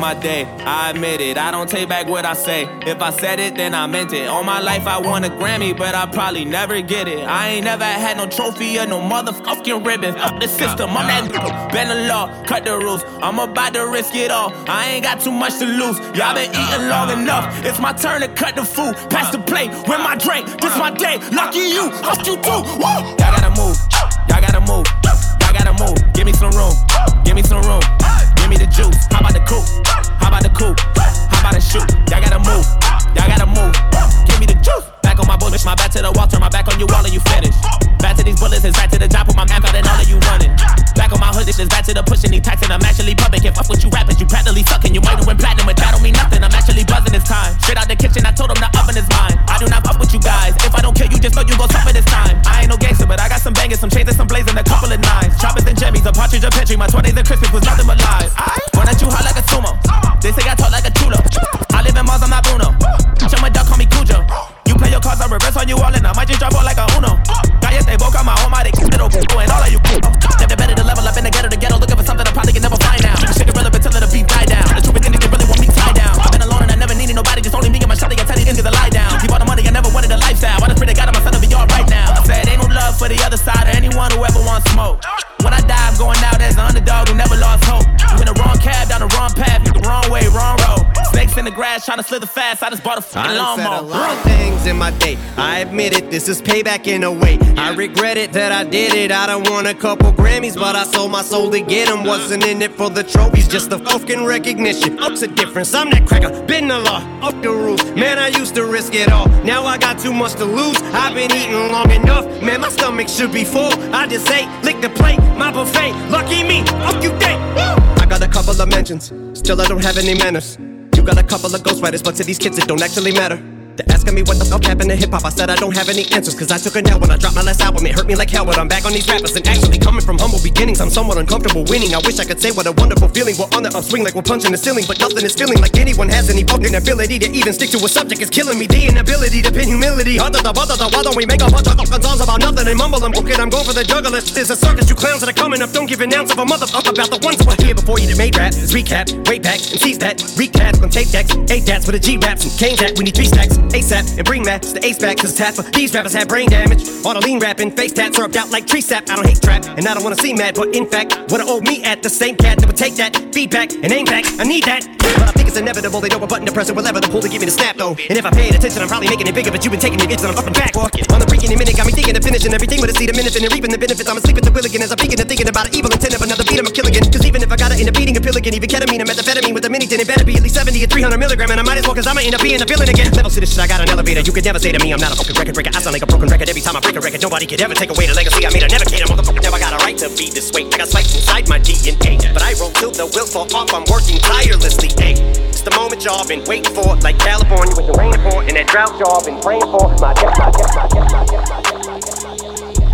I admit it, I don't take back what I say. If I said it, then I meant it. All my life I won a Grammy, but I probably never get it. I ain't never had no trophy or no motherfucking ribbon. Fuck the system, I'm that bend the law, cut the rules. I'm about to risk it all, I ain't got too much to lose. Y'all been eating long enough, it's my turn to cut the food. Pass the plate, win my drink, this my day. Lucky you, fuck you too. Woo! Y'all gotta move, y'all gotta move, y'all gotta move. Give me some room, give me some room. Give me the juice, how about the coupe? How about the coupe? How about the shoot? Y'all gotta move, y'all gotta move. Give me the juice. Back on my bullets, my back to the wall, turn my back on you, all of you finished. Back to these bullets, it's back to the job, put my map out and all of you running. Back on my hood, this is back to the pushing, these taxing, I'm actually pumping. Can't fuck with you rappers, you practically sucking. You might have went platinum, but that don't mean nothing. I'm actually buzzing this time. Straight out the kitchen, I told them the oven is mine. I do not fuck with you guys. If I don't kill you, just know you gon' suffer this time. I ain't no gangster, but I got some bangers, some chains and some blazing, a couple of nines. Choppers and jimmies, a partridge, a petri. My 20s and Christmas was nothing but lies. Run at you hot like a sumo. They say I talk like a chulo. I live in Mars, I'm not Bruno. Show my dog, call me Cujo. You play your cards, I reverse on you all, and I might just drop out like a Uno. Cállate boca, my home, I they little and all of you cool. Never better to level up in the ghetto, looking for something I probably can never find now. Shit irrelevant till the beat die down. The truth is, they really want me tied down. I've been alone and I never needed nobody, just only me and my shawty. I tell these niggas to lie down. Keep all the money, I never wanted a lifestyle. I just pray to God I'm son to be all right now. I said, ain't no love for the other side or anyone who ever wants smoke. When I die, I'm going out as an underdog who never lost hope. You in the wrong cab, down the wrong path, wrong way, wrong road. Snakes in the grass, trying to slither fast. I just bought a fucking lawnmower. I said a lot of things in my day. I admit it, this is payback in a way. I regret it that I did it. I done won a couple Grammys, but I sold my soul to get them. Wasn't in it for the trophies, just the fucking recognition. Up's the difference, I'm that cracker, been the law, up the rules. Man, I used to risk it all. Now I got too much to lose. I've been eating long enough. Man, my stomach should be full. I just ate, lick the plate, my buffet. Lucky me, up you day. I got a couple of mentions, still I don't have any manners. You got a couple of ghostwriters, but to these kids it don't actually matter. They're asking me what the fuck happened to hip-hop. I said I don't have any answers, cause I took a nail when I dropped my last album. It hurt me like hell, but I'm back on these rappers. And actually coming from humble beginnings, I'm somewhat uncomfortable winning. I wish I could say what a wonderful feeling. We're on the upswing like we're punching the ceiling, but nothing is feeling like anyone has any fucking ability to even stick to a subject. Is killing me, the inability to pin humility. Why don't we make a bunch of fucking songs about nothing and mumble them? Okay, I'm going for the juggler. There's a circus, you clowns that are coming up. Don't give an ounce of a motherfucker about the ones who are here before you that made rap. Let's recap, way back, and seize that. Recap on tape decks, 8 dats with a G-raps and Kane's that. We need 3 stacks, ASAP, and bring Max, the ace back, cause Tapper. These rappers have brain damage. All the lean rapping, face tats served out like tree sap. I don't hate trap, and I don't wanna see mad, but in fact, wanna owe me at the same cat that would take that feedback and aim back. I need that, but I think it's inevitable. They know a button to press it, whatever the pull to give me the snap though. And if I paid attention, I'm probably making it bigger, but you've been taking it into I'm up and back. Fuck it. On the freaking minute, got me thinking of finishing everything with a seed of minute and reaping the benefits. I'm asleep at the wheel again as I'm thinking and thinking about an evil intent of another beat. I'm a killing again. Cause even if I gotta end up beating a pill again, even ketamine and methamphetamine with a mini, then it better be at least 70 or 300 milligram. And I might as well, cause I'ma end up being a villain again. Levels to this shit, I got an elevator. You could never say to me, I'm not a fucking record breaker. I sound like a broken record every time I break a record. Nobody could ever take away the legacy I made. I never cater, motherfucker. Now I got a right to be this way. I got spikes inside my DNA, but I roll till the wheels fall off. I'm working tirelessly. Hey, it's the moment y'all been waiting for, like California with the rain for, and that drought y'all been praying for. My death, my death, my death, my death, my death, my death, my death, my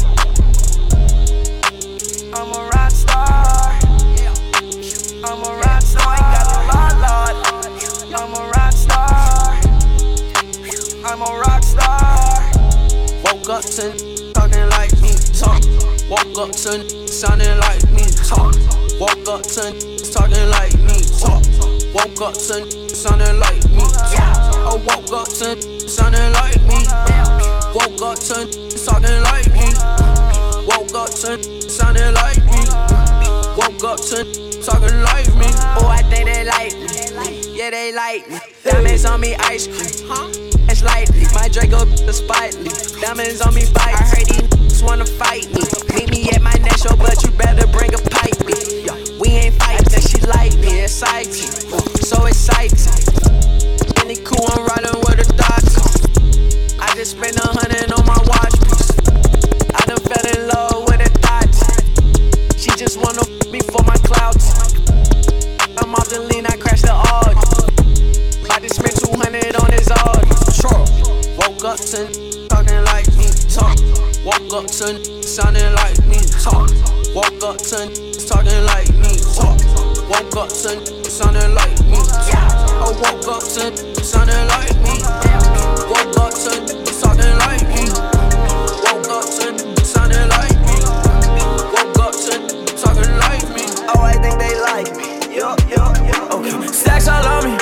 death. I'm a rock star. I'm a rock star. I got the law, Lord. I'm a rock star. I'm a rock star. Woke up to talking like me, talk. Woke up to sounding like me, talk. Woke up to talking like me, talk. Woke up to sounding like me, talk. I woke up to sounding like me. Woke up to talking like me. Woke up to sounding like me. Woke up to talking like me. Oh, I think they like me. Yeah, they like me. Diamonds on me, ice cream. It's lightly. My Draco is spitely. Diamonds on me, bite. I heard these niggas wanna fight me. Meet me at my next show, but you better bring a pipe. We ain't fighting. That she like me, exciting. So exciting. Any cool, I'm riding with a doctor. I just spent 100 on my watch piece. I done fell in love with a thought. She just wanna me for my clouds. I'm off the lean, I crashed the Audi. I just spent 200 on this Audi. Sure. Woke up to talking like me, talk. Woke up to sounding like me, talk. Woke up to talking like me, talk. Woke up to sounding like me, talk. I woke up to sounding like me. Woke up to talking like me. Woke up to sounding like me. Woke up to talking like me. Oh, I think they like me. Yo. Okay. Stacks all on me.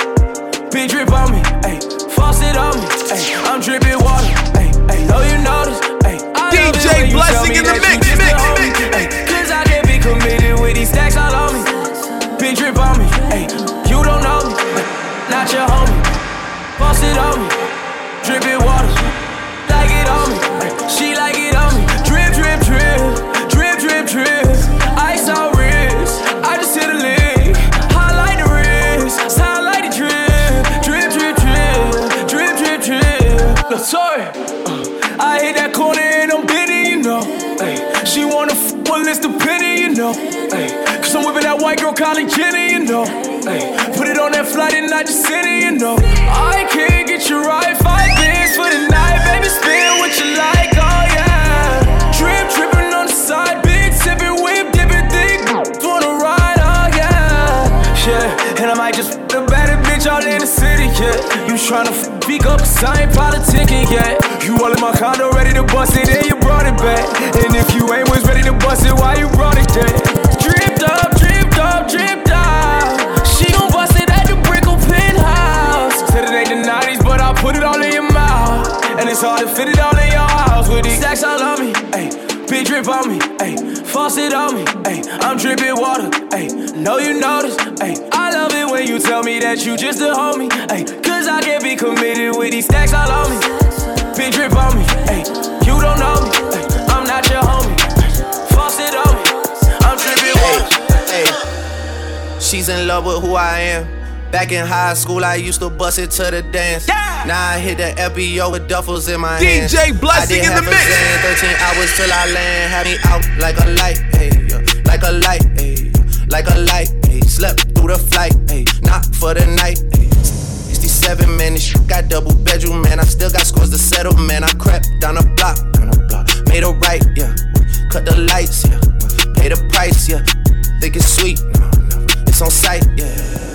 look, sorry. I hit that corner and I'm bidding, you know. Ay, she wanna well, it's the penny, you know. Ay, cause I'm whipping that white girl, Kylie Jenner, you know. Ay, put it on that flight and I just sit it, you know. I can't get you right, 5 bands for the night, baby, spin what you like, oh yeah. Drip, dripping on the side, big sipping, whip, dipping, thick, wanna ride, oh yeah. Yeah, and I might just the baddest bitch out in the city, yeah. You tryna speak up, cause I ain't politicking yet. You all in my condo, ready to bust it, and you brought it back. And if you ain't was ready to bust it, why you brought it there? Dripped up, dripped up, dripped out. She gon' bust it at the Brickell penthouse. Said it ain't the 90s, but I put it all in your mouth. And it's hard to fit it all in your house. With these stacks all on me, ayy. Big drip on me, ayy. Faucet on me, ayy. I'm dripping water, ayy. Know you notice, ayy. I love it when you tell me that you just a homie, ayy. Cause I can't be committed with these stacks all on me. Big drip on me, ayy. You don't know me, ayy. I'm not your homie. Faucet on me, I'm dripping water. Hey, she's in love with who I am. Back in high school, I used to bust it to the dance. Yeah. Now I hit the FBO with duffels in my hands. DJ Blessing in the mix. 13 hours till I land. Had me out like a light, hey, like a light, hey, like a light, hey. Slept through the flight, hey, not for the night, hey. 67, man, this shit got double bedroom, man. I still got scores to settle, man. I crept down the block, made a right, yeah. Cut the lights, yeah. Pay the price, yeah. Think it's sweet, it's on sight, yeah.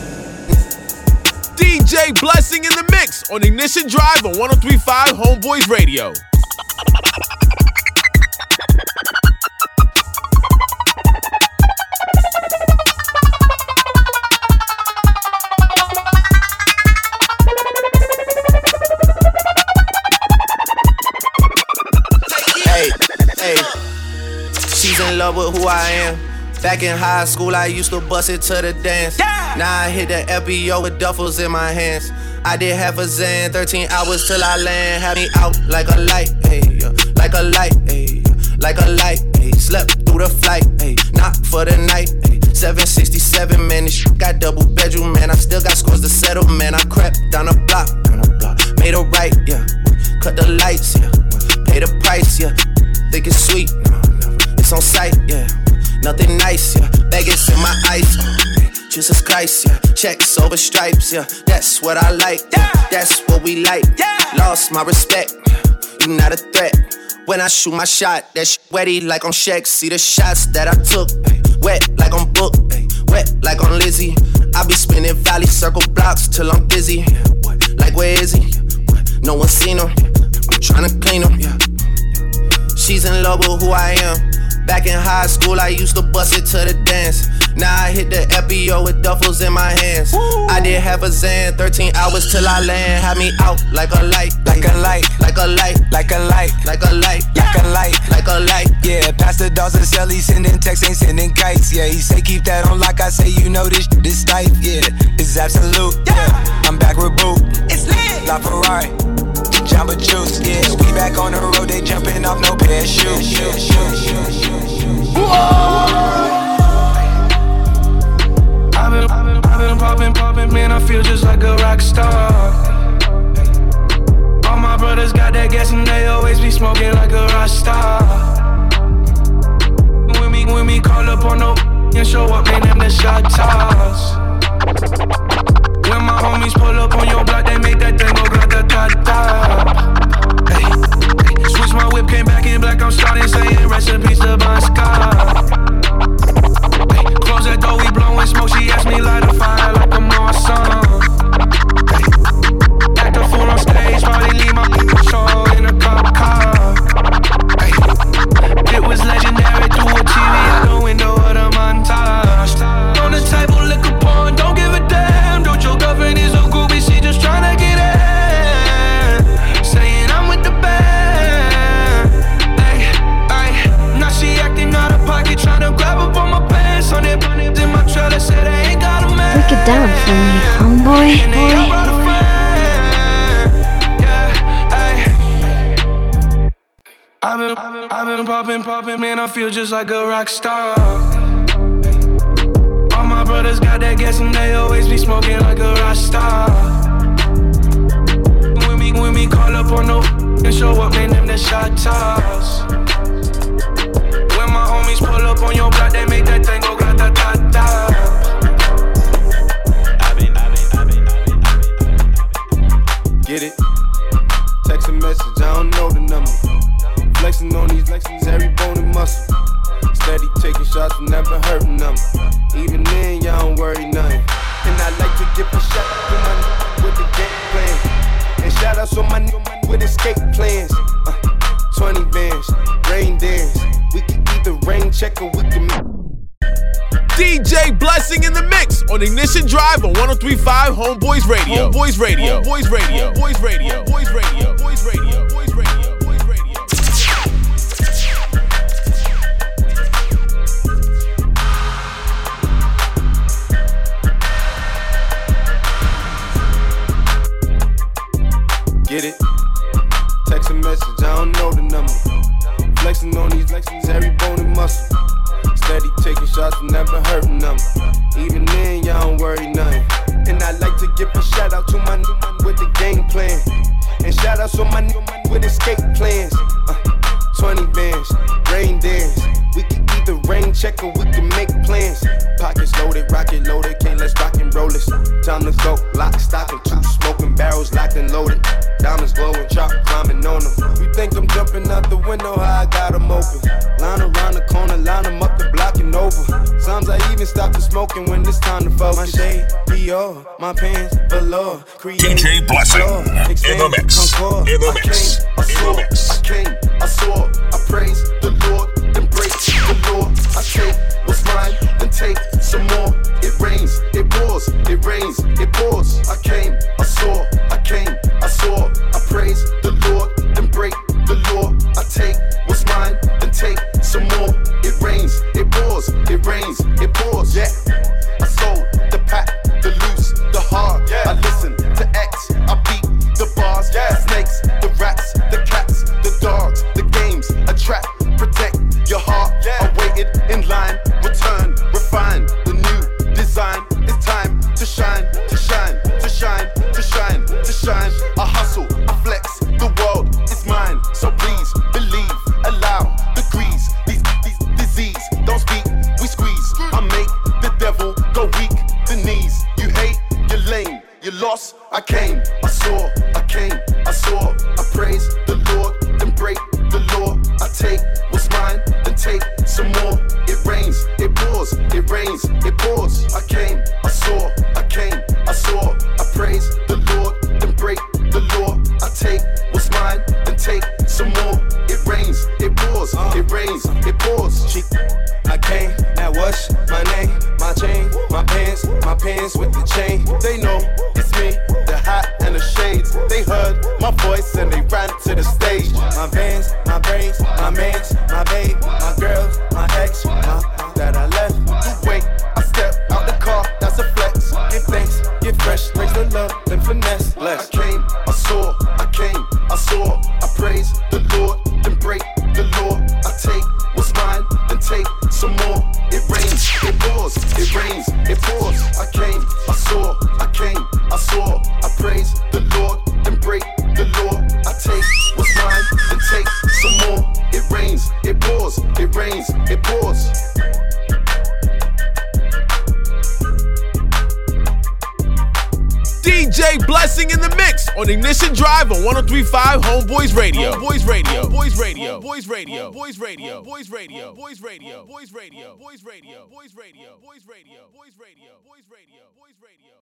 DJ Blessing in the mix on Ignition Drive on 103.5 Homeboys Radio. Hey, she's in love with who I am. Back in high school, I used to bust it to the dance. Yeah. Now I hit the FBO with duffels in my hands. I did half a Zan, 13 hours till I land. Had me out like a light, hey, like a light, hey, like a light, hey. Slept through the flight, hey, not for the night, hey. 767, man, this shit got double bedroom, man. I still got scores to settle, man. I crept down the block, made a right, yeah. Cut the lights, yeah. Pay the price, yeah. Think it's sweet, it's on sight, yeah. Nothing nice, yeah. Vegas in my ice, Jesus Christ, yeah. Checks over stripes, yeah. That's what I like, yeah. That's what we like, yeah. Lost my respect, you not a threat. When I shoot my shot, that shit wetty like on Shaq. See the shots that I took, wet like on Book, wet like on Lizzie. I be spinning Valley Circle blocks till I'm dizzy. Like where is he? No one seen him. I'm tryna clean him, yeah. She's in love with who I am. Back in high school, I used to bust it to the dance. Now I hit the FBO with duffels in my hands. Woo. I did half a Zan, 13 hours till I land. Had me out like a light, like a light, like a light, like a light, like a light, like a light, like a light. Yeah, Pastor Dawson Shelly sending texts, ain't sending kites. Yeah, he say keep that on like I say, you know this tight. Yeah, it's absolute. Yeah, I'm back with Boo. It's lit. La Ferrari. Jamba Juice, yeah, we back on the road, they jumping off no parachute. I've been popping, man, I feel just like a rock star. All my brothers got that gas and they always be smoking like a rock star. When we call up on no and show up, man, them the shot toss. When my homies pull up on your block, they make that thing go grata-ta-ta. Hey, switch my whip, came back in black, I'm starting saying recipes to Bon Scott. Hey, close that door, we blowing smoke, she asked me light a fire like I'm on song. Hey, act a fool on stage, probably leave my show in a cop car. Hey, it was legendary through a TV out the window of the montage. On the table, liquor porn, don't give a damn. Don't your girlfriend is a groupie, she just tryna get in. Saying I'm with the band. Ay, now she acting out of pocket, tryna grab up on my pants. On it, in my trailer, said I ain't got a man. Break it down for me, homeboy. I've been popping, man, I feel just like a rock star. All my brothers got that gas and they always be smoking like a rock star. When we call up on no Get it? Text a message, I don't know the number. Flexing on these lexings, every bone and muscle. Steady taking shots, never hurting them. Even then, y'all don't worry nothing. And I like to give a shout out to my with the game plan. And shout outs on my with escape plans. 20 bands, rain dance. We can either rain check or we can. DJ Blessing in the mix on Ignition Drive on 103.5 Homeboys Radio. Homeboys Radio. Homeboys Radio. Homeboys Radio. Homeboys Radio. Homeboys Radio. Homeboys Radio. Homeboys Radio. Get it? Text a message, I don't know the number. Flexing on these lexings, every bone and muscle. Steady taking shots, never hurting them. Even then, y'all don't worry nothing. And I like to give a shout out to my new man with the game plan. And shout outs on my new man with escape plans. 20 bands, rain dance. We can either rain check or we can make plans. Pockets loaded, rocket loaded, can't let's rock and roll this. Time to go, lock, stock, and two smoking barrels locked and loaded. Diamonds glowing, chop climbing on them. You think I'm jumping out the window, how I got them open. Line around the corner, line them up the block and over. Sometimes I even stop the smoking when it's time to focus. My shade, Dior, my pants, velour. DJ Blessing in the mix. In the mix. In the mix. I came, I saw, I praise the Lord, then break the law. I take what's mine, then take some more. It rains, it pours, it rains, it pours. I came, I saw, I came, I saw. I praise the Lord, then break the law. I take what's mine, then take some more. It rains, it pours, it rains, it pours. Yeah, I sold the pack, the loose, the hard. Yeah, I listen to X, I beat the bars. Yeah, snakes, the rats, the cats, the dogs, the games, attract, protect your heart. Yeah, I waited in line, return, refine the new design. It's time to shine, to shine, to shine, to shine, to shine. I hustle, I flex, the world is mine. So please believe, allow the grease. These disease, don't speak, we squeeze. I make the devil go weak, the knees. You hate, you're lame, you lost. I came, I saw, I came, I saw. I praise the Lord, then break the law. I take what's mine, then take some more. It rains, it pours, it rains, it pours. I came, I saw, I came, I saw. I praise the Lord, then break the law. I take what's mine, then take some more. It rains, it pours, it rains, it pours. I came, now what's my name? My chain, my pants with the chain. They know it's me, the hat and the shades. They heard my voice and they ran to the stage. My vans, my braids, my mans, my babe, my girls, my ex, that I left. You wait, I step out the car, that's a flex. Give thanks, get fresh, raise the love, then finesse. Bless. I came, I saw, I came, I saw. I praise the Lord, then break the law. I take what's mine, then take some more. It rains, it pours, it rains, it pours. I came, I saw, I came, I saw. I praise the Lord, then break the law. I take what's mine, then take some more. It rains, it pours, it rains, it pours. DJ Blessing in the mix on Ignition Drive on 103.5 Homeboys Radio. Homeboys Radio. Homeboys Radio. Homeboys Radio. Homeboys Radio. Homeboys Radio. Homeboys Radio. Homeboys Radio. Homeboys Radio. Homeboys Radio. Homeboys Radio. Homeboys Radio. Homeboys Radio.